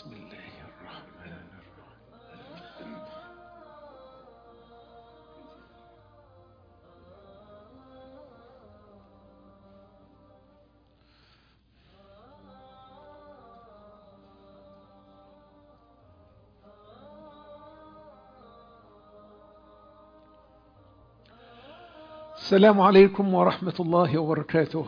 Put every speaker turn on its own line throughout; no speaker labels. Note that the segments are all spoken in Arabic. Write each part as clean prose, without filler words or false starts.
بسم الله الرحمن الرحيم. السلام عليكم ورحمة الله وبركاته.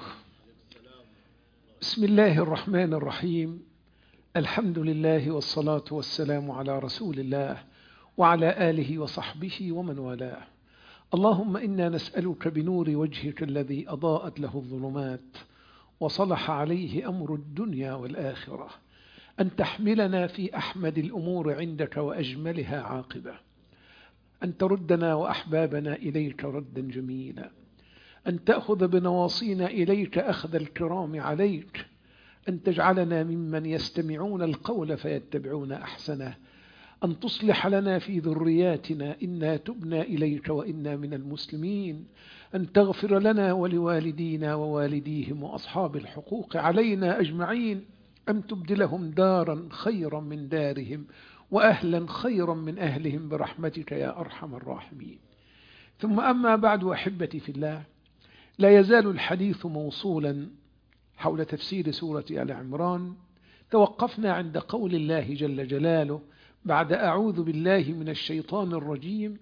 بسم الله الرحمن الرحيم. الحمد لله والصلاة والسلام على رسول الله وعلى آله وصحبه ومن والاه. اللهم إنا نسألك بنور وجهك الذي أضاءت له الظلمات وصلح عليه أمر الدنيا والآخرة أن تحملنا في أحمد الأمور عندك وأجملها عاقبة، أن تردنا وأحبابنا إليك ردا جميلا، أن تأخذ بنواصينا إليك أخذ الكرام عليك، أن تجعلنا ممن يستمعون القول فيتبعون أحسنه، أن تصلح لنا في ذرياتنا إنا تبنا إليك وإنا من المسلمين، أن تغفر لنا ولوالدينا ووالديهم وأصحاب الحقوق علينا أجمعين، أن تبدلهم دارا خيرا من دارهم وأهلا خيرا من أهلهم برحمتك يا أرحم الراحمين. ثم أما بعد، أحبتي في الله، لا يزال الحديث موصولا حول تفسير سورة آل عمران. توقفنا عند قول الله جل جلاله بعد أعوذ بالله من الشيطان الرجيم: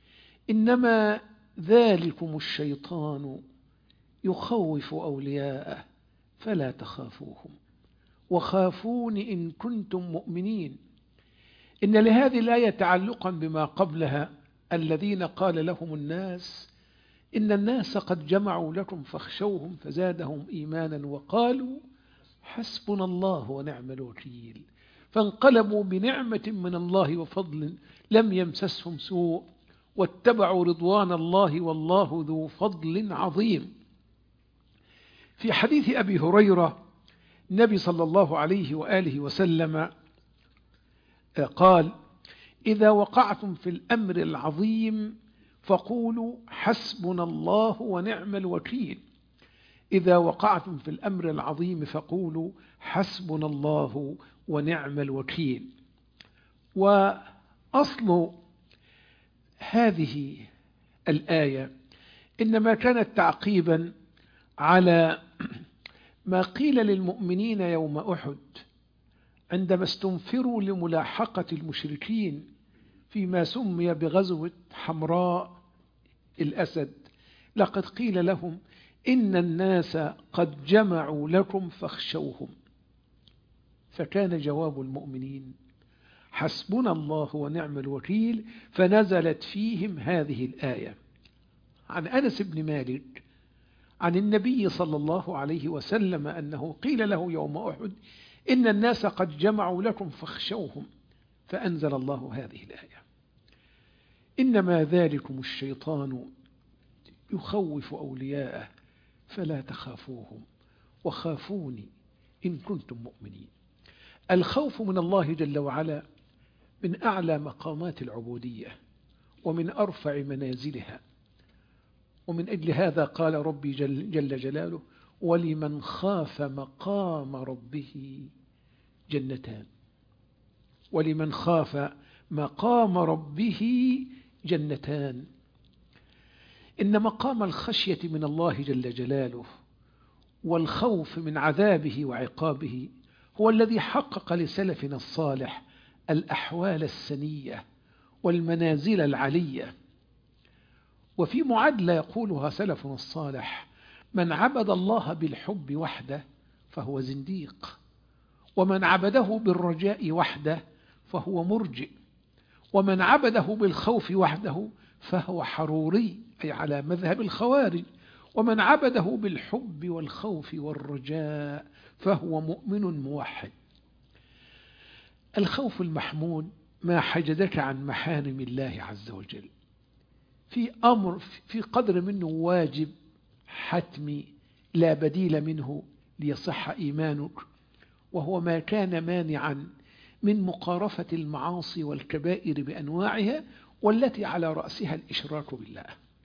إنما ذلكم الشيطان يخوف أولياءه فلا تخافوهم وخافون إن كنتم مؤمنين. إن لهذه الآية تعلقا بما قبلها: الذين قال لهم الناس إن الناس قد جمعوا لكم فاخشوهم فزادهم إيمانا وقالوا حسبنا الله ونعم الوكيل، فانقلبوا بنعمة من الله وفضل لم يمسسهم سوء واتبعوا رضوان الله والله ذو فضل عظيم. في حديث أبي هريرة النبي صلى الله عليه وآله وسلم قال: إذا وقعتم في الأمر العظيم فقولوا حسبنا الله ونعم الوكيل. إذا وقعتم في الأمر العظيم فقولوا حسبنا الله ونعم الوكيل. وأصل هذه الآية إنما كانت تعقيبا على ما قيل للمؤمنين يوم أحد عندما استنفروا لملاحقة المشركين فيما سمي بغزوة حمراء الأسد. لقد قيل لهم إن الناس قد جمعوا لكم فاخشوهم، فكان جواب المؤمنين حسبنا الله ونعم الوكيل، فنزلت فيهم هذه الآية. عن أنس بن مالك عن النبي صلى الله عليه وسلم أنه قيل له يوم أحد إن الناس قد جمعوا لكم فاخشوهم، فأنزل الله هذه الآية: إنما ذلكم الشيطان يخوف أولياءه فلا تخافوهم وخافوني إن كنتم مؤمنين. الخوف من الله جل وعلا من أعلى مقامات العبودية ومن أرفع منازلها، ومن أجل هذا قال ربي جل جلاله: ولمن خاف مقام ربه جنتان. ولمن خاف مقام ربه جنتان. إن مقام الخشية من الله جل جلاله والخوف من عذابه وعقابه هو الذي حقق لسلفنا الصالح الأحوال السنية والمنازل العلية. وفي معادلة يقولها سلفنا الصالح: من عبد الله بالحب وحده فهو زنديق، ومن عبده بالرجاء وحده فهو مرجئ، ومن عبده بالخوف وحده فهو حروري، أي على مذهب الخوارج، ومن عبده بالحب والخوف والرجاء فهو مؤمن موحد. الخوف المحمود ما حجزك عن محارم الله عز وجل، في أمر في قدر منه واجب حتمي لا بديل منه ليصح إيمانك، وهو ما كان مانعا من مقارفة المعاصي والكبائر بأنواعها، والتي على رأسها الإشراك بالله.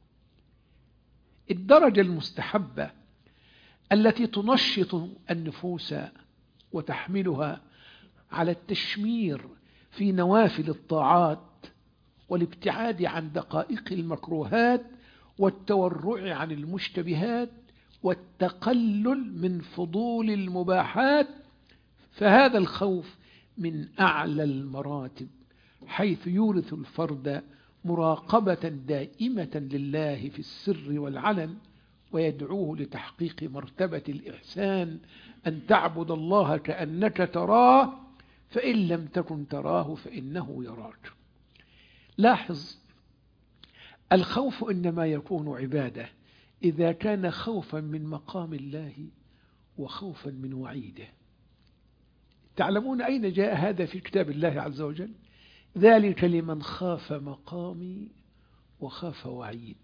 الدرجة المستحبة التي تنشط النفوس وتحملها على التشمير في نوافل الطاعات والابتعاد عن دقائق المكروهات والتورع عن المشتبهات والتقلل من فضول المباحات، فهذا الخوف من أعلى المراتب، حيث يورث الفرد مراقبة دائمة لله في السر والعلن، ويدعوه لتحقيق مرتبة الإحسان أن تعبد الله كأنك تراه، فإن لم تكن تراه فإنه يراك. لاحظ، الخوف إنما يكون عبادة إذا كان خوفا من مقام الله وخوفا من وعيده. تعلمون أين جاء هذا في كتاب الله عز وجل؟ ذلك لمن خاف مقامي وخاف وعيد.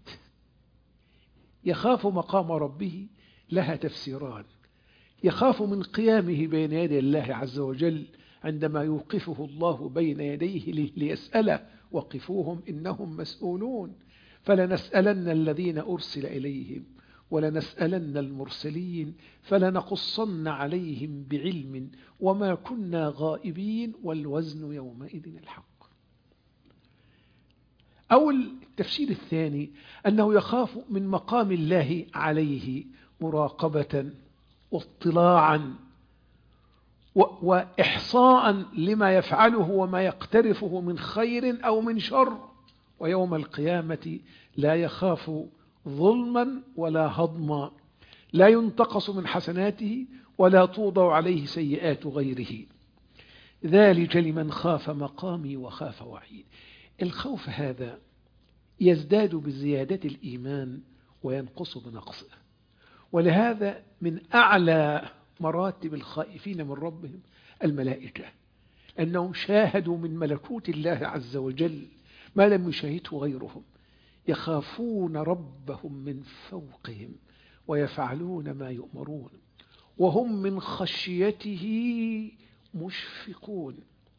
يخاف مقام ربه لها تفسيران: يخاف من قيامه بين يدي الله عز وجل عندما يوقفه الله بين يديه ليسأله: وقفوهم إنهم مسؤولون، فلنسألن الذين أرسل إليهم ولنسألن المرسلين فلنقصن عليهم بعلم وما كنا غائبين والوزن يومئذ الحق. أو التفسير الثاني أنه يخاف من مقام الله عليه مراقبة واطلاعا وإحصاء لما يفعله وما يقترفه من خير أو من شر، ويوم القيامة لا يخاف ظلما ولا هضما، لا ينتقص من حسناته ولا توضع عليه سيئات غيره. ذلك لمن خاف مقامي وخاف وعيد. الخوف هذا يزداد بزيادة الإيمان وينقص بنقصه، ولهذا من أعلى مراتب الخائفين من ربهم الملائكة، أنهم شاهدوا من ملكوت الله عز وجل ما لم يشاهده غيرهم، يخافون ربهم من فوقهم ويفعلون ما يؤمرون وهم من خشيته مشفقون.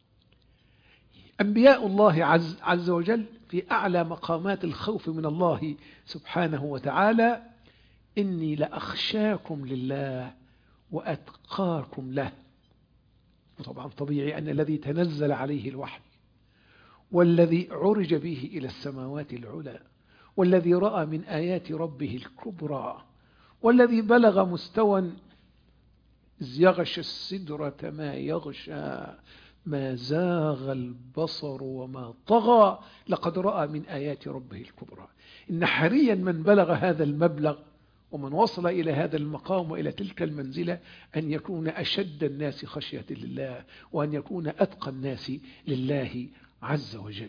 أنبياء الله عز وجل في أعلى مقامات الخوف من الله سبحانه وتعالى: إني لأخشاكم لله وأتقاكم له. وطبعا طبيعي أن الذي تنزل عليه الوحي والذي عرج به إلى السماوات العلى والذي رأى من آيات ربه الكبرى والذي بلغ مستوى يغشى السدرة ما يغشى ما زاغ البصر وما طغى لقد رأى من آيات ربه الكبرى. إن حريا من بلغ هذا المبلغ ومن وصل إلى هذا المقام وإلى تلك المنزلة أن يكون أشد الناس خشية لله وأن يكون أتقى الناس لله عز وجل.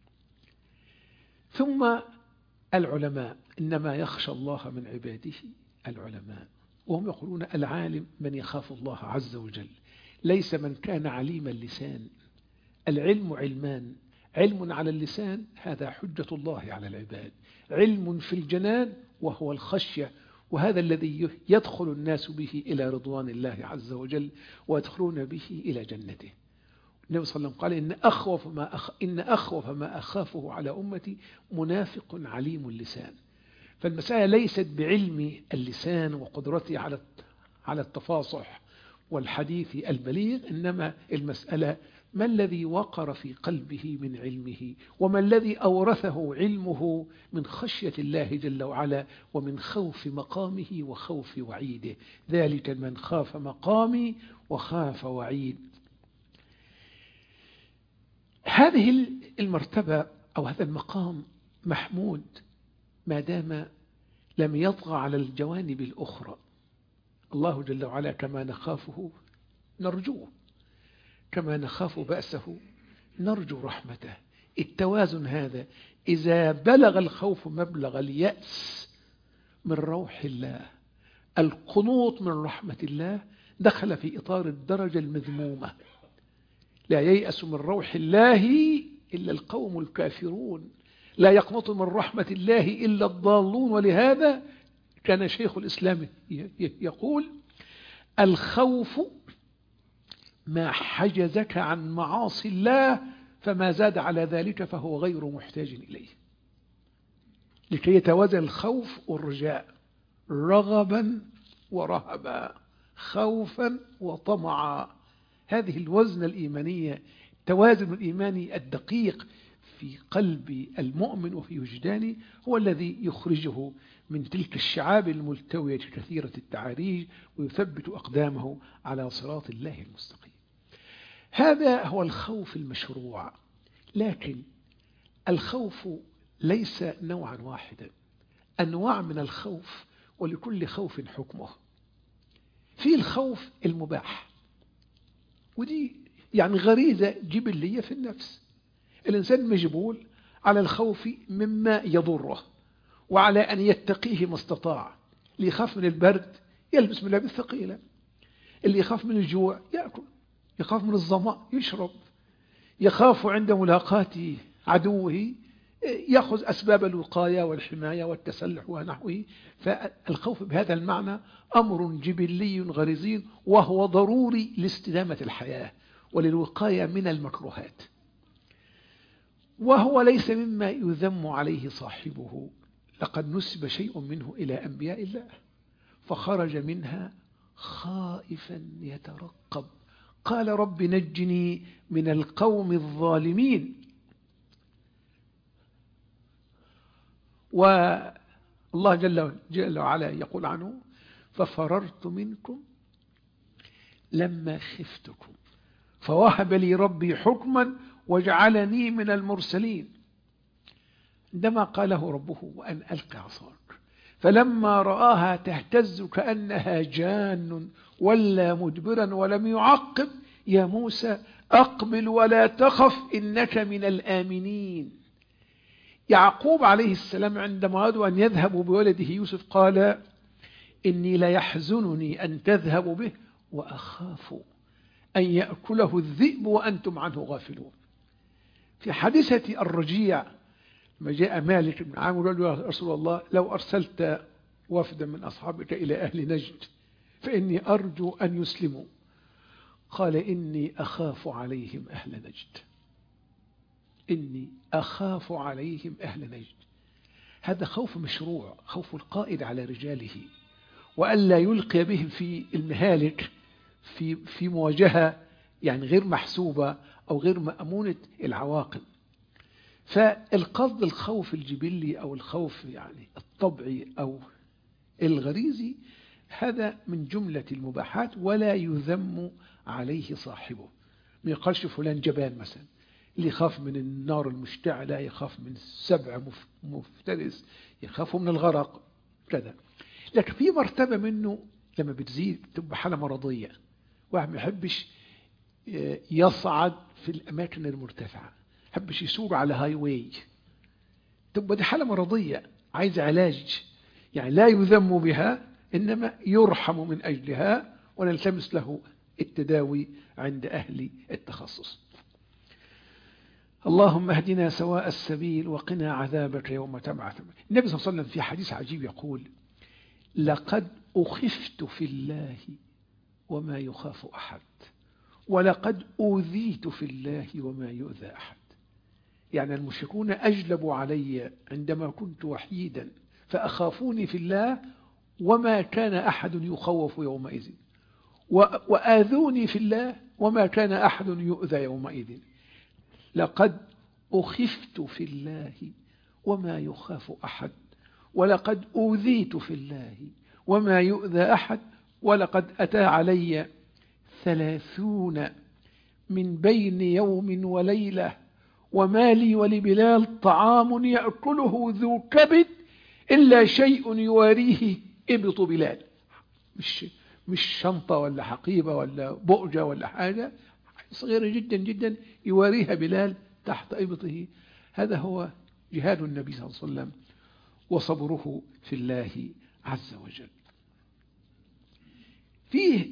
ثم العلماء، إنما يخشى الله من عباده العلماء، وهم يقولون العالم من يخاف الله عز وجل، ليس من كان عليم اللسان. العلم علمان: علم على اللسان هذا حجة الله على العباد، علم في الجنان وهو الخشية، وهذا الذي يدخل الناس به إلى رضوان الله عز وجل ويدخلون به إلى جنته. النبي صلى الله عليه وسلم قال: إن أخوف ما أخافه على أمتي منافق عليم اللسان. فالمسألة ليست بعلم اللسان وقدرته على التفاصح والحديث البليغ، إنما المسألة ما الذي وقر في قلبه من علمه، وما الذي أورثه علمه من خشية الله جل وعلا ومن خوف مقامه وخوف وعيده. ذلك من خاف مقامي وخاف وعيد. هذه المرتبة أو هذا المقام محمود ما دام لم يطغى على الجوانب الأخرى. الله جل وعلا كما نخافه نرجوه، كما نخاف بأسه نرجو رحمته. التوازن هذا إذا بلغ الخوف مبلغ اليأس من روح الله، القنوط من رحمة الله، دخل في إطار الدرجة المذمومة. لا ييأس من روح الله إلا القوم الكافرون، لا يقنط من رحمة الله إلا الضالون. ولهذا كان شيخ الإسلام يقول: الخوف ما حجزك عن معاصي الله، فما زاد على ذلك فهو غير محتاج إليه. لكي يتوازن الخوف والرجاء، رغبا ورهبا، خوفا وطمعا، هذه الوزن الإيمانية، التوازن الإيماني الدقيق في قلب المؤمن وفي وجدانه هو الذي يخرجه من تلك الشعاب الملتوية كثيرة التعاريج ويثبت أقدامه على صراط الله المستقيم. هذا هو الخوف المشروع. لكن الخوف ليس نوعا واحدا، أنواع من الخوف، ولكل خوف حكمه. في الخوف المباح، ودي يعني غريزة جبلية في النفس. الإنسان مجبول على الخوف مما يضره وعلى أن يتقيه ما استطاع. اللي يخاف من البرد يلبس ملابس ثقيلة، اللي يخاف من الجوع يأكل، يخاف من الظمأ يشرب، يخاف عند ملاقاة عدوه يأخذ أسباب الوقاية والحماية والتسلح ونحوه. فالخوف بهذا المعنى أمر جبلي غريزي، وهو ضروري لاستدامة الحياة وللوقاية من المكروهات، وهو ليس مما يذم عليه صاحبه. لقد نسب شيء منه إلى أنبياء الله فخرج منها خائفا يترقب، قال رب نجني من القوم الظالمين. والله جل وعلا يقول عنه ففررت منكم لما خفتكم فوهب لي ربي حكما وجعلني من المرسلين. عندما قاله ربه وأن ألقى عصاك فلما رآها تهتز كأنها جان ولا مدبرا ولم يعقب يا موسى أقبل ولا تخف إنك من الآمنين. يعقوب عليه السلام عندما أرادوا أن يذهبوا بولده يوسف قال إني ليحزنني أن تذهبوا به وأخاف أن يأكله الذئب وأنتم عنه غافلون. في حادثة الرجيع ما جاء مالك بن عامر قال يا رسول الله لو أرسلت وفدا من أصحابك إلى أهل نجد فإني أرجو أن يسلموا. قال إني أخاف عليهم أهل نجد، إني أخاف عليهم أهل نجد. هذا خوف مشروع، خوف القائد على رجاله وألا يلقي بهم في المهالك في مواجهة يعني غير محسوبة أو غير مأمونة العواقب. فالقصد الخوف الجبلي أو الخوف يعني الطبعي أو الغريزي هذا من جملة المباحات ولا يذم عليه صاحبه. ما يقالش فلان جبان مثلا، اللي يخاف من النار المشتعلة، يخاف من السبع مفترس، يخاف من الغرق كذا. لكن في مرتبة منه لما بتزيد تبقى حالة مرضية، واحد ما يحبش يصعد في الأماكن المرتفعة، يحبش يسوق على هاي واي، تبقى دي حالة مرضية عايز علاج، يعني لا يذم بها إنما يرحم من أجلها ونلتمس له التداوي عند أهل التخصص. اللهم اهدنا سواء السبيل وقنا عذابك يوم تبعث. النبي صلى الله عليه وسلم في حديث عجيب يقول لقد أخفت في الله وما يخاف أحد ولقد أوذيت في الله وما يؤذى أحد. يعني المشركون أجلبوا علي عندما كنت وحيدا فأخافوني في الله وما كان أحد يخوف يومئذ، وآذوني في الله وما كان أحد يؤذى يومئذ. لقد أخفت في الله وما يخاف أحد ولقد أوذيت في الله وما يؤذى أحد ولقد أتى علي 30 من بين يوم وليلة وما لي ولبلال طعام يأكله ذو كبد إلا شيء يواريه إبط بلال. مش شنطة ولا حقيبة ولا بؤجة ولا حاجة صغيرة جدا جدا يواريها بلال تحت إبطه. هذا هو جهاد النبي صلى الله عليه وسلم وصبره في الله عز وجل. فيه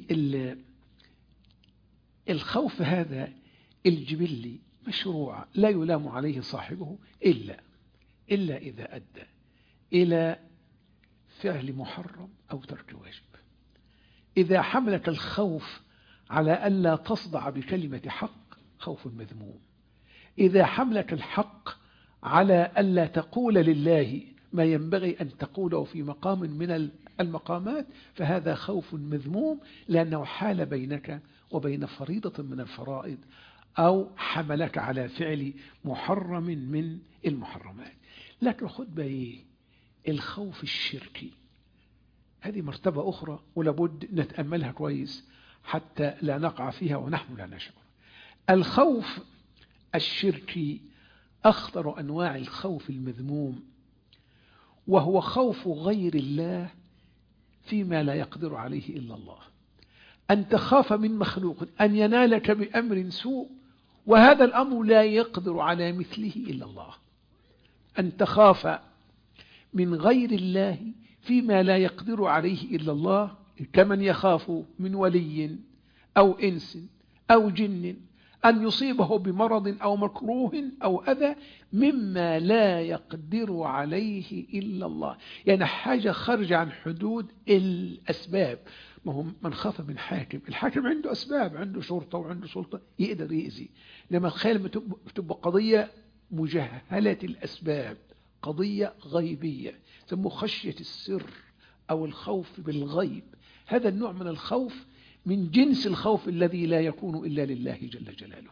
الخوف هذا الجبلي مشروع لا يلام عليه صاحبه إلا إذا أدى إلى فعل محرم أو ترك واجب. إذا حملك الخوف على ألا تصدع بكلمة حق خوف مذموم. إذا حملك الحق على ألا تقول لله ما ينبغي أن تقوله في مقام من المقامات فهذا خوف مذموم، لأنه حال بينك وبين فريضة من الفرائض أو حملك على فعل محرم من المحرمات. لكن خد بقى الخوف الشركي، هذه مرتبة أخرى ولابد نتأملها كويس حتى لا نقع فيها ونحن لا نشعر. الخوف الشركي أخطر أنواع الخوف المذموم، وهو خوف غير الله فيما لا يقدر عليه إلا الله. أن تخاف من مخلوق أن ينالك بأمر سوء وهذا الأمر لا يقدر على مثله إلا الله. أن تخاف من غير الله فيما لا يقدر عليه إلا الله، كمن يخاف من ولي أو إنس أو جن أن يصيبه بمرض أو مكروه أو أذى مما لا يقدر عليه إلا الله. يعني حاجة خارجة عن حدود الأسباب. ما هم من خاف من حاكم، الحاكم عنده أسباب، عنده شرطة وعنده سلطة يقدر يأذي. لما تخيل تبقى قضية مجهلة الأسباب، قضية غيبية، يسموه خشية السر أو الخوف بالغيب. هذا النوع من الخوف من جنس الخوف الذي لا يكون إلا لله جل جلاله.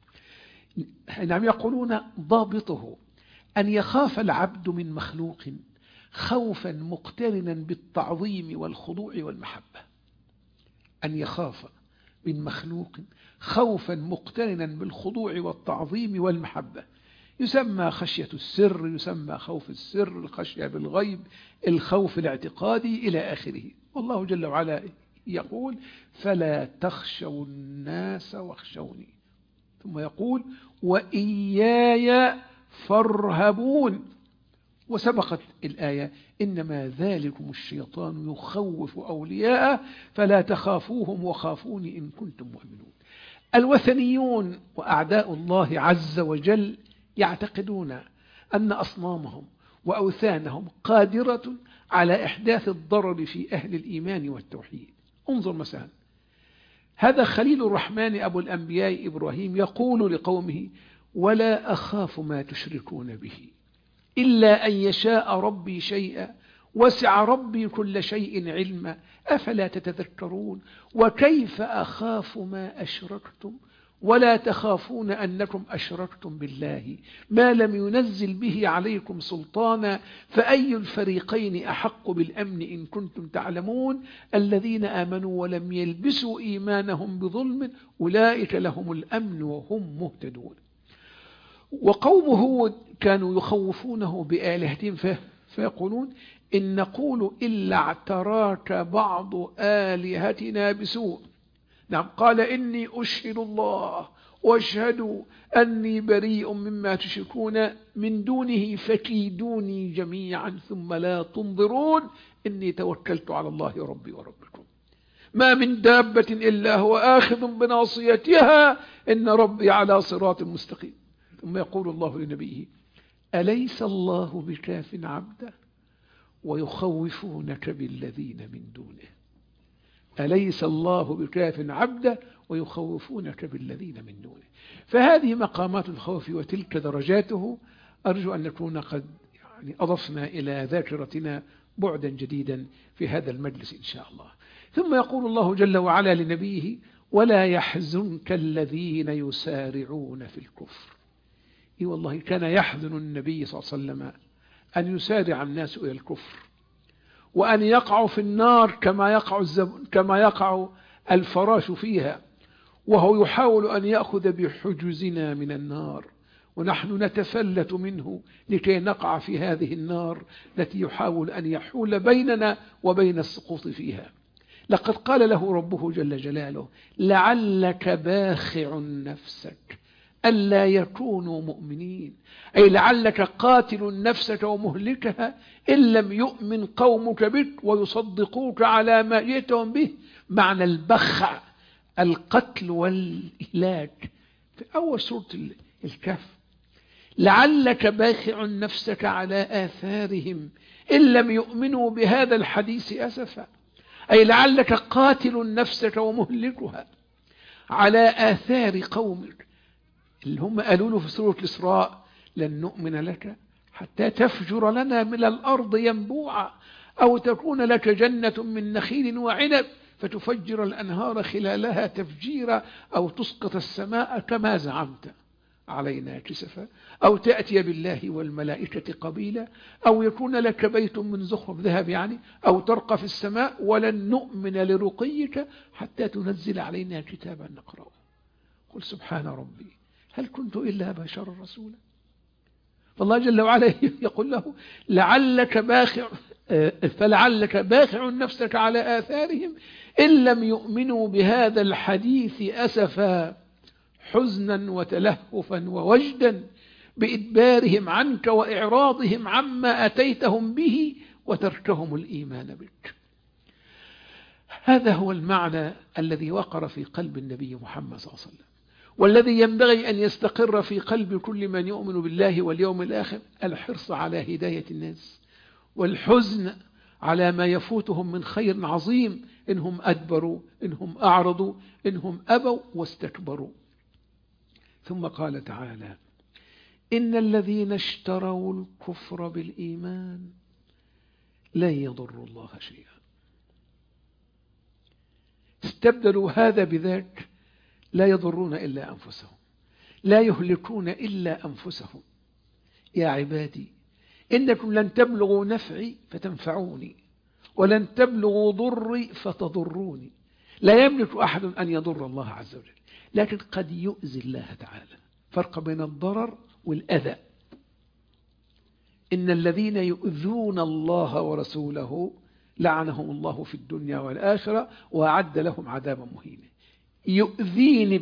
نعم، يقولون ضابطه أن يخاف العبد من مخلوق خوفا مقترنا بالتعظيم والخضوع والمحبة. أن يخاف من مخلوق خوفا مقترنا بالخضوع والتعظيم والمحبة، يسمى خشية السر، يسمى خوف السر، الخشية بالغيب، الخوف الاعتقادي إلى آخره. والله جل وعلا يقول فلا تخشوا الناس واخشوني، ثم يقول وإياي فارهبون. وسبقت الآية إنما ذلكم الشيطان يخوف أولياءه فلا تخافوهم وخافوني إن كنتم مؤمنون. الوثنيون وأعداء الله عز وجل يعتقدون أن أصنامهم وأوثانهم قادرة على إحداث الضرر في أهل الإيمان والتوحيد. انظر مثلا هذا خليل الرحمن أبو الأنبياء إبراهيم يقول لقومه ولا أخاف ما تشركون به إلا أن يشاء ربي شيئا وسع ربي كل شيء علما أفلا تتذكرون وكيف أخاف ما أشركتم ولا تخافون أنكم أشركتم بالله ما لم ينزل به عليكم سلطانا فأي الفريقين أحق بالأمن إن كنتم تعلمون الذين آمنوا ولم يلبسوا إيمانهم بظلم أولئك لهم الأمن وهم مهتدون. وقوم هود كانوا يخوفونه بآلهتهم فيقولون إن نقول إلا اعتراك بعض آلهتنا بسوء. نعم، قال إني أشهد الله واشهدوا أني بريء مما تشركون من دونه فكيدوني جميعا ثم لا تنظرون إني توكلت على الله ربي وربكم ما من دابة إلا هو آخذ بناصيتها إن ربي على صراط مستقيم. ثم يقول الله لنبيه أليس الله بكاف عبده ويخوفونك بالذين من دونه. أليس الله بكاف عبده ويخوفونك بالذين من دونه. فهذه مقامات الخوف وتلك درجاته. أرجو أن نكون قد أضفنا إلى ذاكرتنا بعدا جديدا في هذا المجلس إن شاء الله. ثم يقول الله جل وعلا لنبيه ولا يحزنك الذين يسارعون في الكفر. إيه والله كان يحزن النبي صلى الله عليه وسلم أن يسارع الناس إلى الكفر وأن يقعوا في النار كما يقع الفراش فيها، وهو يحاول أن يأخذ بحجزنا من النار ونحن نتفلت منه لكي نقع في هذه النار التي يحاول أن يحول بيننا وبين السقوط فيها. لقد قال له ربه جل جلاله لعلك باخع نفسك ألا يكونوا مؤمنين، أي لعلك قاتل نفسك ومهلكها إن لم يؤمن قومك بك ويصدقوك على ما جئتهم به. معنى البخع القتل والإهلاك في أول سورة الكهف. لعلك باخع نفسك على آثارهم إن لم يؤمنوا بهذا الحديث أسفا، أي لعلك قاتل نفسك ومهلكها على آثار قومك اللي هم قالوا له في سورة الإسراء لن نؤمن لك حتى تفجر لنا من الأرض ينبوعا أو تكون لك جنة من نخيل وعنب فتفجر الأنهار خلالها تفجيرا، أو تسقط السماء كما زعمت علينا كسفا، أو تأتي بالله والملائكة قبيلا، أو يكون لك بيت من زخرف ذهب يعني، أو ترقى في السماء ولن نؤمن لرقيك حتى تنزل علينا كتابا نقرأه. قل سبحان ربي هل كنت إلا بشرا رسولا. فالله جل وعلا يقول له فلعلك باخع نفسك على آثارهم إن لم يؤمنوا بهذا الحديث أسفا، حزنا وتلهفا ووجدا بإدبارهم عنك وإعراضهم عما أتيتهم به وتركهم الإيمان بك. هذا هو المعنى الذي وقر في قلب النبي محمد صلى الله عليه وسلم، والذي ينبغي أن يستقر في قلب كل من يؤمن بالله واليوم الآخر: الحرص على هداية الناس، والحزن على ما يفوتهم من خير عظيم إنهم أدبروا، إنهم أعرضوا، إنهم أبوا واستكبروا. ثم قال تعالى: إن الذين اشتروا الكفر بالإيمان لن يضروا الله شيئا. استبدلوا هذا بذاك، لا يضرون إلا أنفسهم، لا يهلكون إلا أنفسهم. يا عبادي إنكم لن تبلغوا نفعي فتنفعوني، ولن تبلغوا ضري فتضروني. لا يملك أحد أن يضر الله عز وجل، لكن قد يؤذي الله تعالى. فرق بين الضرر والأذى. إن الذين يؤذون الله ورسوله لعنهم الله في الدنيا والآخرة وأعد لهم عذابا مهينا. يؤذيني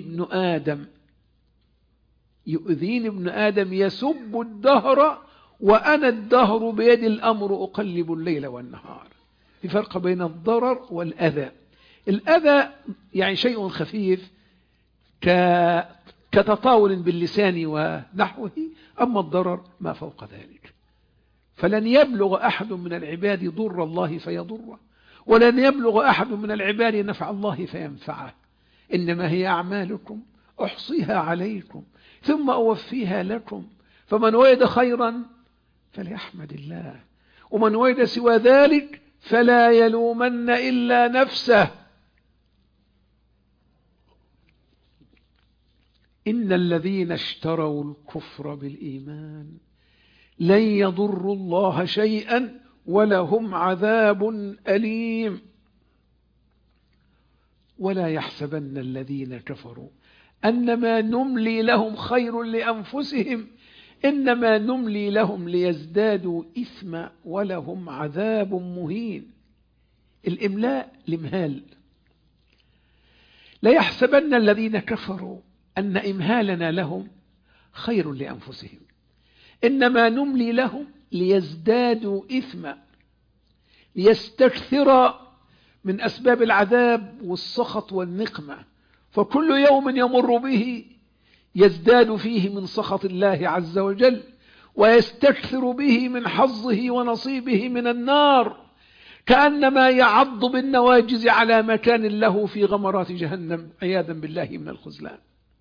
ابن آدم يسب الدهر وأنا الدهر بيد الأمر أقلب الليل والنهار. في فرق بين الضرر والأذى. الأذى يعني شيء خفيف كتطاول باللسان ونحوه، أما الضرر ما فوق ذلك. فلن يبلغ أحد من العباد ضر الله فيضره، ولن يبلغ أحد من العباد نفع الله فينفعه. إنما هي أعمالكم أحصيها عليكم ثم أوفيها لكم، فمن وجد خيرا فليحمد الله، ومن وجد سوى ذلك فلا يلومن إلا نفسه. إن الذين اشتروا الكفر بالإيمان لن يضروا الله شيئا ولهم عذاب أليم. ولا يحسبن الذين كفروا أنما نملي لهم خير لأنفسهم إنما نملي لهم ليزدادوا إثما ولهم عذاب مهين. الإملاء الإمهال. لا يحسبن الذين كفروا أن إمهالنا لهم خير لأنفسهم إنما نملي لهم ليزدادوا إثما، ليستكثر من أسباب العذاب والسخط والنقمة. فكل يوم يمر به يزداد فيه من سخط الله عز وجل، ويستكثر به من حظه ونصيبه من النار، كأنما يعض بالنواجز على مكان له في غمرات جهنم عياذا بالله من الخذلان.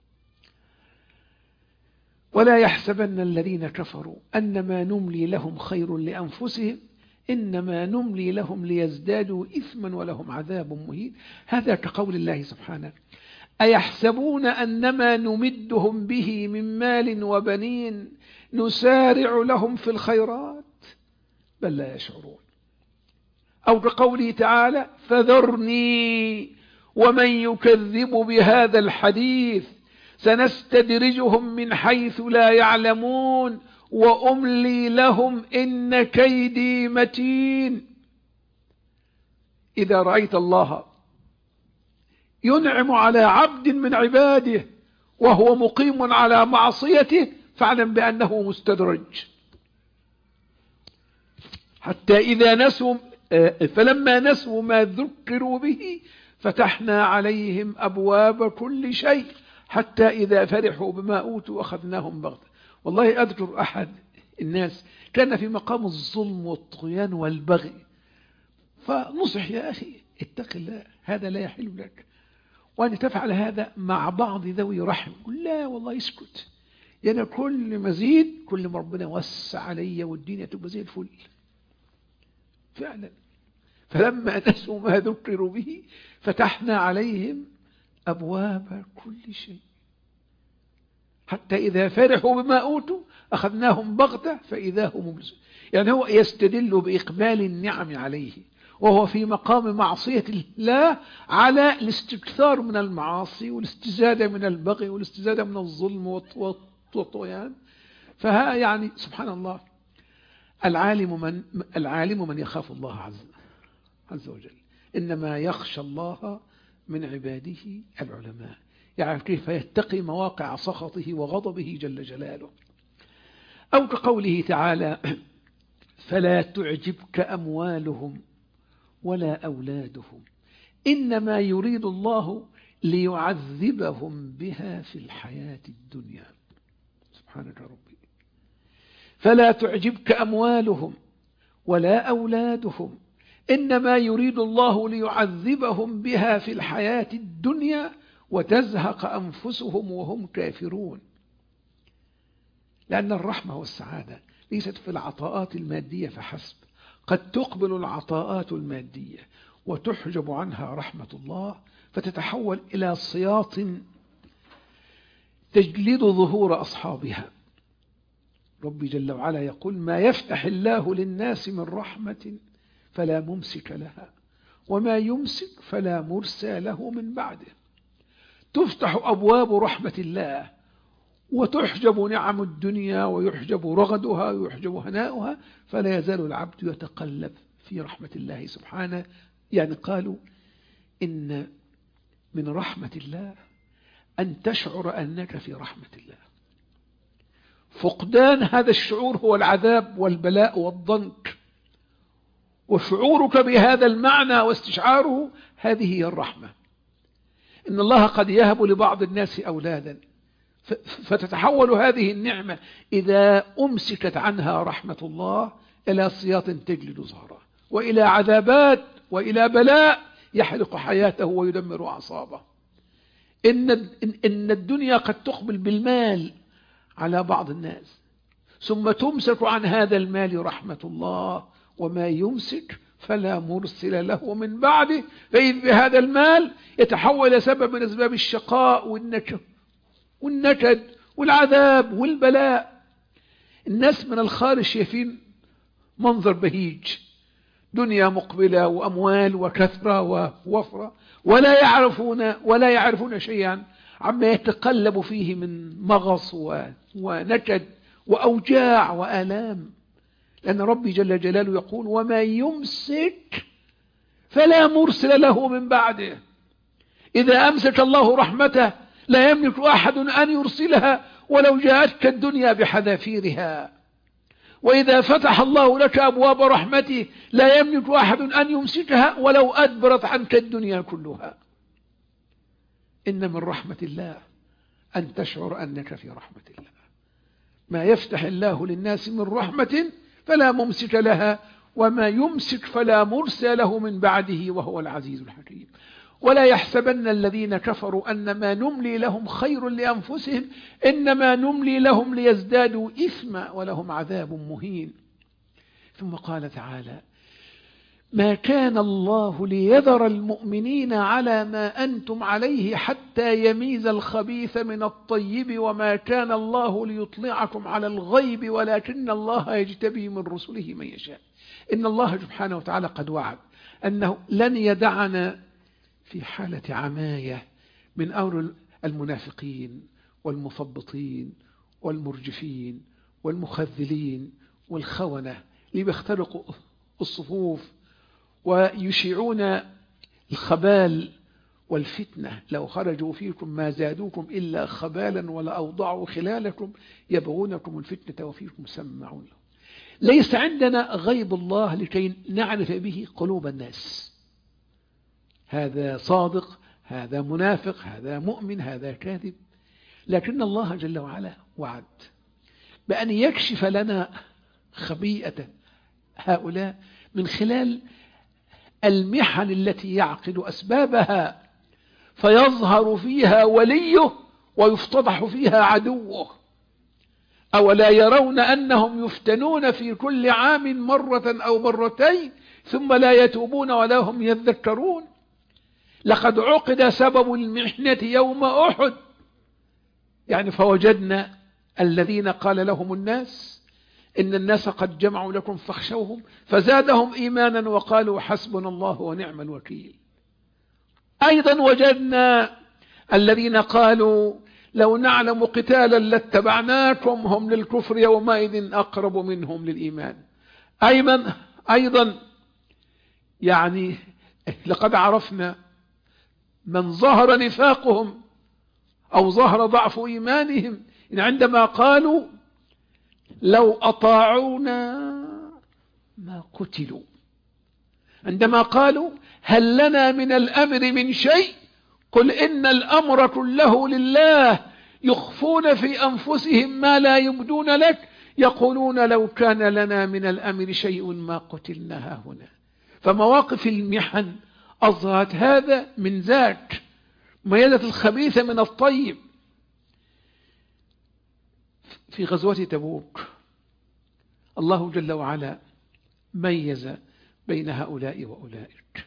ولا يحسبن الذين كفروا أنما نملي لهم خير لأنفسهم إنما نملي لهم ليزدادوا إثما ولهم عذاب مهين. هذا كقول الله سبحانه: أيحسبون أنما نمدهم به من مال وبنين نسارع لهم في الخيرات بل لا يشعرون. أو كقوله تعالى: فذرني ومن يكذب بهذا الحديث سنستدرجهم من حيث لا يعلمون وأملي لهم إن كيدي متين. إذا رأيت الله ينعم على عبد من عباده وهو مقيم على معصيته فاعلم بأنه مستدرج. حتى إذا نسوا فلما نسوا ما ذكروا به فتحنا عليهم أبواب كل شيء حتى إذا فرحوا بما أوتوا أخذناهم بغتة. والله أذكر أحد الناس كان في مقام الظلم والطغيان والبغي، فنصح: يا أخي اتق الله، هذا لا يحل لك، وأن تفعل هذا مع بعض ذوي رحم. قل: لا والله اسكت، يعني كل مزيد كل ما ربنا وسع علي والدنيا تبقى زي الفل. فعلا فلما نسوا ما ذكروا به فتحنا عليهم أبواب كل شيء حتى إذا فرحوا بما أوتوا أخذناهم بغتة فإذا هم مبلسون. يعني هو يستدل بإقبال النعم عليه وهو في مقام معصية الله على الاستكثار من المعاصي والاستزادة من البغي والاستزادة من الظلم والطغيان. فها يعني سبحان الله، العالم من يخاف الله عز وجل، إنما يخشى الله من عباده العلماء، يعرف كيف يتقي مواقع سخطه وغضبه جل جلاله. أو كقوله تعالى: فلا تعجبك أموالهم ولا أولادهم إنما يريد الله ليعذبهم بها في الحياة الدنيا. سبحانك ربي. فلا تعجبك أموالهم ولا أولادهم إنما يريد الله ليعذبهم بها في الحياة الدنيا وتزهق أنفسهم وهم كافرون. لأن الرحمة والسعادة ليست في العطاءات المادية فحسب، قد تقبل العطاءات المادية وتحجب عنها رحمة الله فتتحول إلى سياط تجلد ظهور أصحابها. ربي جل وعلا يقول: ما يفتح الله للناس من رحمة فلا ممسك لها وما يمسك فلا مرسل له من بعده. تفتح أبواب رحمة الله وتحجب نعم الدنيا ويحجب رغدها ويحجب هناؤها، فلا يزال العبد يتقلب في رحمة الله سبحانه. يعني قالوا إن من رحمة الله أن تشعر أنك في رحمة الله. فقدان هذا الشعور هو العذاب والبلاء والضنك، وشعورك بهذا المعنى واستشعاره هذه هي الرحمة. إن الله قد يهب لبعض الناس أولادا فتتحول هذه النعمة إذا أمسكت عنها رحمة الله إلى سياط تجلد ظهره وإلى عذابات وإلى بلاء يحرق حياته ويدمر أعصابه. إن الدنيا قد تقبل بالمال على بعض الناس ثم تمسك عن هذا المال رحمة الله، وما يمسك فلا مرسل له من بعده، فإذ بهذا المال يتحول إلى سبب من أسباب الشقاء والنكد والعذاب والبلاء. الناس من الخارج شايفين منظر بهيج، دنيا مقبلة وأموال وكثرة ووفرة، ولا يعرفون شيئا عما يتقلب فيه من مغص ونكد وأوجاع وآلام. لأن ربي جل جلاله يقول: وما يمسك فلا مرسل له من بعده. إذا أمسك الله رحمته لا يملك أحد أن يرسلها ولو جاءتك الدنيا بحذافيرها، وإذا فتح الله لك أبواب رحمته لا يملك أحد أن يمسكها ولو أدبرت عنك الدنيا كلها. إن من رحمة الله أن تشعر أنك في رحمة الله. ما يفتح الله للناس من رحمة فلا ممسك لها وما يمسك فلا مرسل له من بعده وهو العزيز الحكيم. ولا يحسبن الذين كفروا أنما نملي لهم خير لأنفسهم إنما نملي لهم ليزدادوا إثما ولهم عذاب مهين. ثم قال تعالى: ما كان الله ليذر المؤمنين على ما أنتم عليه حتى يميز الخبيث من الطيب وما كان الله ليطلعكم على الغيب ولكن الله يجتبي من رسله من يشاء. إن الله سبحانه وتعالى قد وعد أنه لن يدعنا في حالة عماية من أمر المنافقين والمثبطين والمرجفين والمخذلين والخونة اللي بيخترقوا الصفوف ويشيعون الخبال والفتنة. لو خرجوا فيكم ما زادوكم إلا خبالا ولا أوضعوا خلالكم يبغونكم الفتنة وفيكم سمعون له. ليس عندنا غيب الله لكي نعرف به قلوب الناس، هذا صادق، هذا منافق، هذا مؤمن، هذا كاذب. لكن الله جل وعلا وعد بأن يكشف لنا خبيئة هؤلاء من خلال المحن التي يعقد أسبابها فيظهر فيها وليه ويفتضح فيها عدوه. أولا يرون أنهم يفتنون في كل عام مرة أو مرتين ثم لا يتوبون ولا هم يذكرون. لقد عقد سبب المحنة يوم أحد، يعني فوجدنا الذين قال لهم الناس إن الناس قد جمعوا لكم فاخشوهم فزادهم إيمانا وقالوا حسبنا الله ونعم الوكيل. أيضا وجدنا الذين قالوا لو نعلم قتالا لاتبعناكم هم للكفر يومئذ أقرب منهم للإيمان. أيضا يعني لقد عرفنا من ظهر نفاقهم أو ظهر ضعف إيمانهم عندما قالوا لو أطاعونا ما قتلوا، عندما قالوا هل لنا من الأمر من شيء قل إن الأمر كله لله يخفون في أنفسهم ما لا يبدون لك يقولون لو كان لنا من الأمر شيء ما قتلنا هنا. فمواقف المحن أظهرت هذا من ذاك، ميزة الخبيث من الطيب. في غزوة تبوك الله جل وعلا ميز بين هؤلاء وأولئك.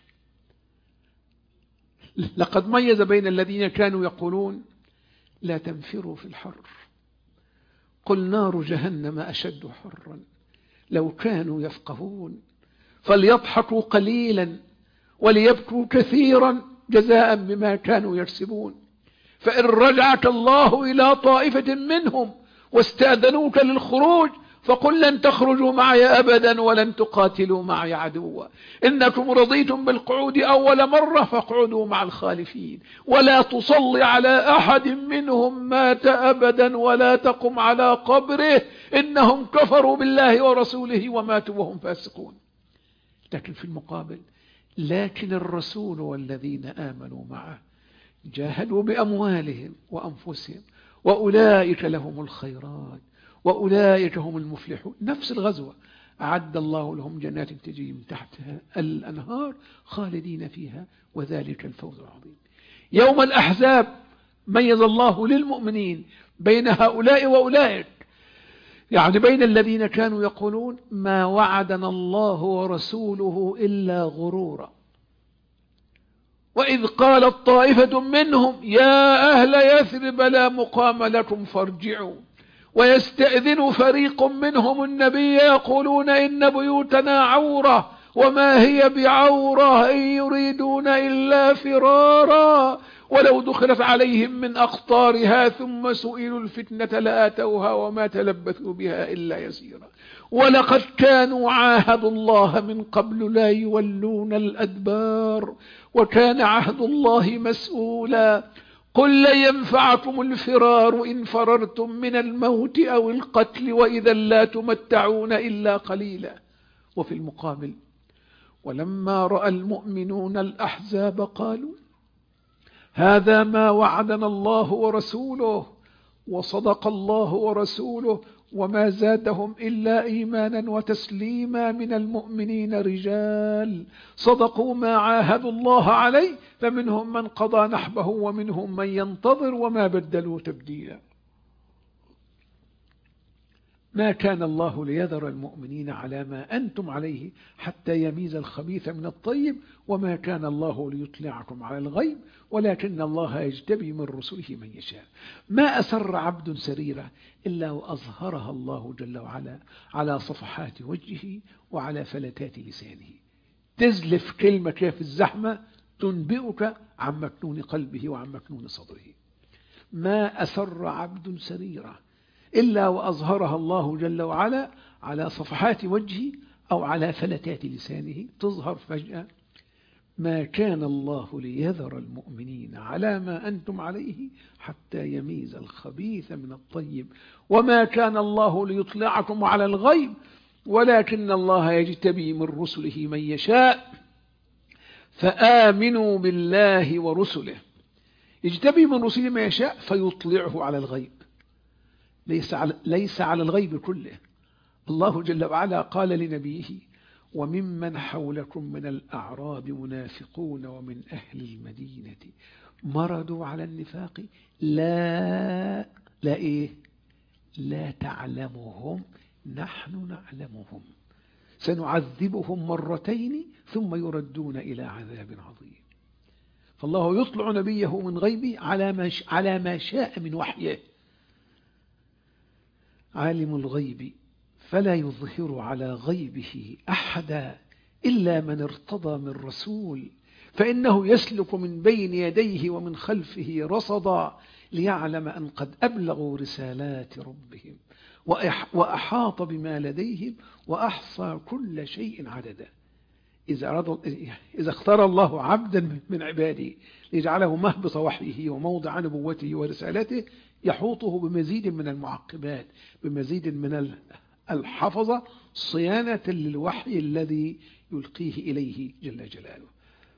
لقد ميز بين الذين كانوا يقولون لا تنفروا في الحر قل نار جهنم أشد حرا لو كانوا يفقهون فليضحكوا قليلا وليبكوا كثيرا جزاء بما كانوا يكسبون. فإن رجعك الله إلى طائفة منهم واستأذنوك للخروج فقل لن تخرجوا معي أبدا ولن تقاتلوا معي عدوا إنكم رضيتم بالقعود أول مرة فاقعدوا مع الخالفين ولا تصل على أحد منهم مات أبدا ولا تقم على قبره إنهم كفروا بالله ورسوله وماتوا وهم فاسقون. لكن في المقابل لكن الرسول والذين آمنوا معه جاهدوا بأموالهم وأنفسهم وأولئك لهم الخيرات وأولئك هم المفلحون. نفس الغزوة أعد الله لهم جنات تجري من تحتها الأنهار خالدين فيها وذلك الفوز العظيم. يوم الأحزاب ميز الله للمؤمنين بين هؤلاء وأولئك، يعني بين الذين كانوا يقولون ما وعدنا الله ورسوله إلا غرورا وإذ قالت طائفة منهم يا أهل يثرب لا مقام لكم فارجعوا ويستأذن فريق منهم النبي يقولون إن بيوتنا عورة وما هي بعورة إن يريدون إلا فرارا ولو دخلت عليهم من أقطارها ثم سئلوا الفتنة لآتوها وما تلبثوا بها إلا يسيرا ولقد كانوا عاهدوا الله من قبل لا يولون الأدبار وكان عهد الله مسؤولا قل لن ينفعكم الفرار إن فررتم من الموت أو القتل وإذا لا تمتعون إلا قليلا. وفي المقابل ولما رأى المؤمنون الأحزاب قالوا هذا ما وعدنا الله ورسوله وصدق الله ورسوله وما زادهم إلا إيمانا وتسليما من المؤمنين رجال صدقوا ما عاهدوا الله عليه فمنهم من قضى نحبه ومنهم من ينتظر وما بدلوا تبديلا. ما كان الله ليذر المؤمنين على ما أنتم عليه حتى يميز الخبيث من الطيب وما كان الله ليطلعكم على الغيب ولكن الله يجتبي من رسله من يشاء. ما أسر عبد سريرة إلا وأظهرها الله جل وعلا على صفحات وجهه وعلى فلتات لسانه. تزلف كلمة في الزحمة تنبئك عن مكنون قلبه وعن مكنون صدره. ما أسر عبد سريرة إلا وأظهرها الله جل وعلا على صفحات وجهه أو على فلتات لسانه تظهر فجأة. ما كان الله ليذر المؤمنين على ما أنتم عليه حتى يميز الخبيث من الطيب وما كان الله ليطلعكم على الغيب ولكن الله يجتبي من رسله من يشاء فآمنوا بالله ورسله. يجتبي من رسله من يشاء فيطلعه على الغيب، ليس على الغيب كله. الله جل وعلا قال لنبيه وممن حولكم من الأعراب منافقون ومن أهل المدينة مرضوا على النفاق لا تعلمهم نحن نعلمهم سنعذبهم مرتين ثم يردون إلى عذاب عظيم. فالله يطلع نبيه من غيبه على ما شاء من وحيه. عالم الغيب فلا يظهر على غيبه أحدا إلا من ارتضى من رسول، فإنه يسلك من بين يديه ومن خلفه رصدا ليعلم أن قد أبلغوا رسالات ربهم وأحاط بما لديهم وأحصى كل شيء عددا. إذا اختار الله عبدا من عباده ليجعله مهبط وحيه وموضع نبوته ورسالته، يحوطه بمزيد من المعقبات، بمزيد من الحفظة، صيانة للوحي الذي يلقيه إليه جل جلاله.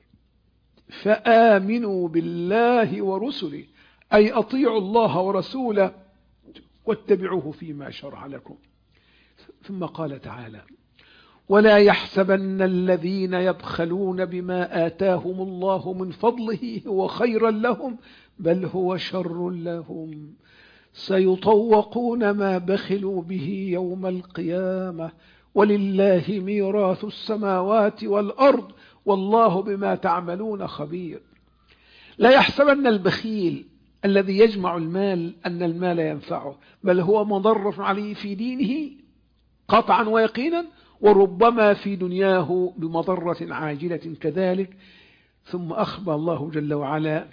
فآمنوا بالله ورسله، أي أطيعوا الله ورسوله واتبعوه فيما شرع لكم. ثم قال تعالى: ولا يحسبن الذين يبخلون بما آتاهم الله من فضله هو خيرا لهم بل هو شر لهم، سيطوقون ما بخلوا به يوم القيامة ولله ميراث السماوات والأرض والله بما تعملون خبير. لا يحسبن البخيل الذي يجمع المال أن المال ينفعه، بل هو مضرة عليه في دينه قطعا ويقينا، وربما في دنياه بمضرة عاجلة كذلك. ثم أخبر الله جل وعلا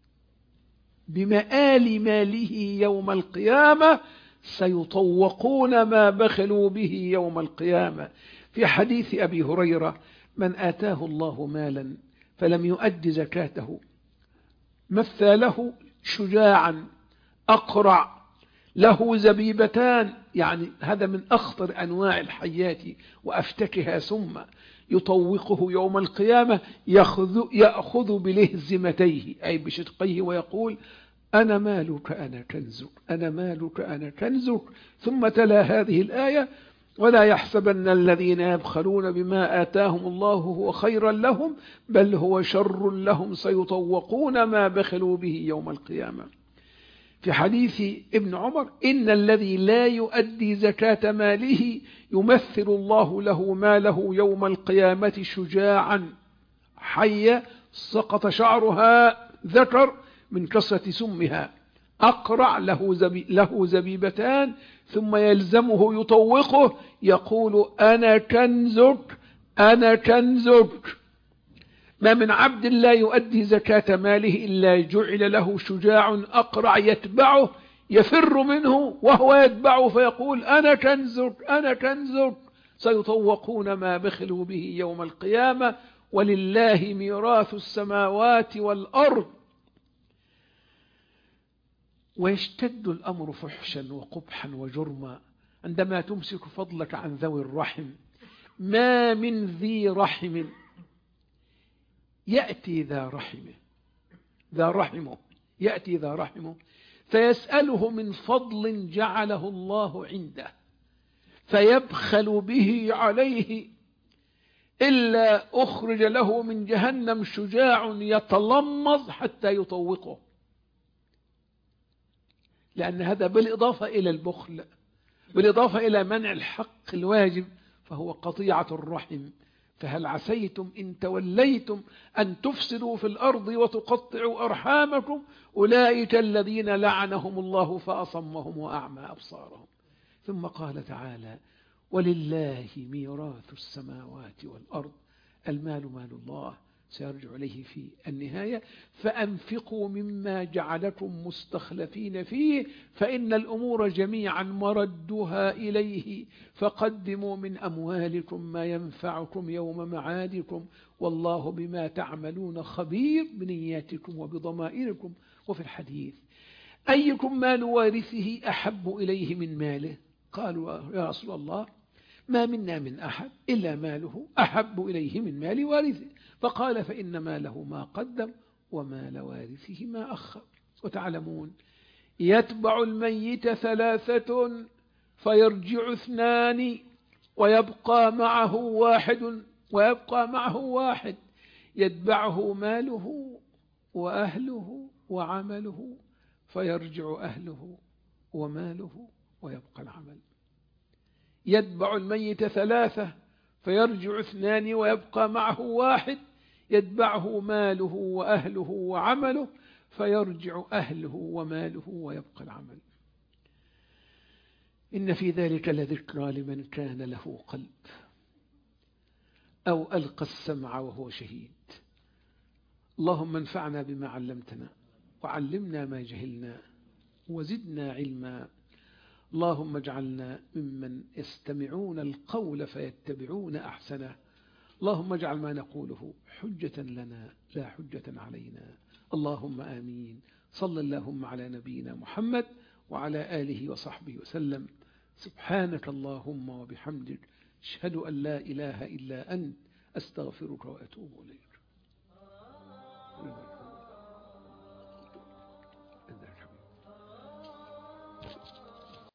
بمآل ماله يوم القيامة: سيطوقون ما بخلوا به يوم القيامة. في حديث أبي هريرة: من آتاه الله مالا فلم يؤد زكاته مثل له شجاعا أقرع له زبيبتان، يعني هذا من أخطر أنواع الحيات وأفتكها، ثم يطوقه يوم القيامة يأخذ بلهزمتيه أي بشدقيه ويقول: أنا مالك أنا كنزك، أنا مالك أنا كنزك. ثم تلا هذه الآية: ولا يحسبن الذين يبخلون بما آتاهم الله هو خيرا لهم بل هو شر لهم سيطوقون ما بخلوا به يوم القيامة. في حديث ابن عمر: إن الذي لا يؤدي زكاة ماله يمثل الله له ماله يوم القيامة شجاعا حية سقط شعرها ذكر من كثرة سمها، أقرع له زبيبتان، ثم يلزمه يطوقه يقول: أنا كنزك أنا كنزك. ما من عبد لا يؤدي زكاة ماله إلا جعل له شجاع أقرع يتبعه يفر منه وهو يتبعه فيقول: أنا كنزك أنا كنزك. سيطوقون ما بخلوا به يوم القيامة ولله ميراث السماوات والأرض. ويشتد الأمر فحشا وقبحا وجرما عندما تمسك فضلك عن ذوي الرحم. ما من ذي رحم يأتي ذا رحمه يأتي ذا رحمه فيسأله من فضل جعله الله عنده فيبخل به عليه إلا أخرج له من جهنم شجاع يتلمظ حتى يطوقه، لأن هذا بالإضافة إلى البخل، بالإضافة إلى منع الحق الواجب، فهو قطيعة الرحم. فهل عسيتم إن توليتم أن تفسدوا في الأرض وتقطعوا أرحامكم أولئك الذين لعنهم الله فأصمهم وأعمى أبصارهم. ثم قال تعالى: ولله ميراث السماوات والأرض. المال مال الله سيرجع إليه في النهاية. فأنفقوا مما جعلكم مستخلفين فيه فإن الأمور جميعا مردها إليه فقدموا من أموالكم ما ينفعكم يوم معادكم والله بما تعملون خبير بنياتكم وبضمائركم. وفي الحديث: أيكم مال وارثه أحب إليه من ماله؟ قالوا: يا رسول الله ما منا من أحد إلا ماله أحب إليه من مال وارثه. فقال: فإن ماله ما قدم ومال وارثه ما أخر. وتعلمون: يتبع الميت 3 فيرجع 2 ويبقى معه واحد يتبعه ماله وأهله وعمله فيرجع أهله وماله ويبقى العمل. يتبع الميت 3 فيرجع 2 ويبقى معه 1 يتبعه ماله وأهله وعمله، فيرجع أهله وماله ويبقى العمل. إن في ذلك لذكرى لمن كان له قلب أو ألقى السمع وهو شهيد. اللهم انفعنا بما علمتنا وعلمنا ما جهلنا وزدنا علما. اللهم اجعلنا ممن يستمعون القول فيتبعون أحسنه. اللهم اجعل ما نقوله حجة لنا لا حجة علينا. اللهم آمين. صلى اللهم على نبينا محمد وعلى آله وصحبه وسلم. سبحانك اللهم وبحمدك، أشهد أن لا إله إلا أنت، أستغفرك وأتوب إليك.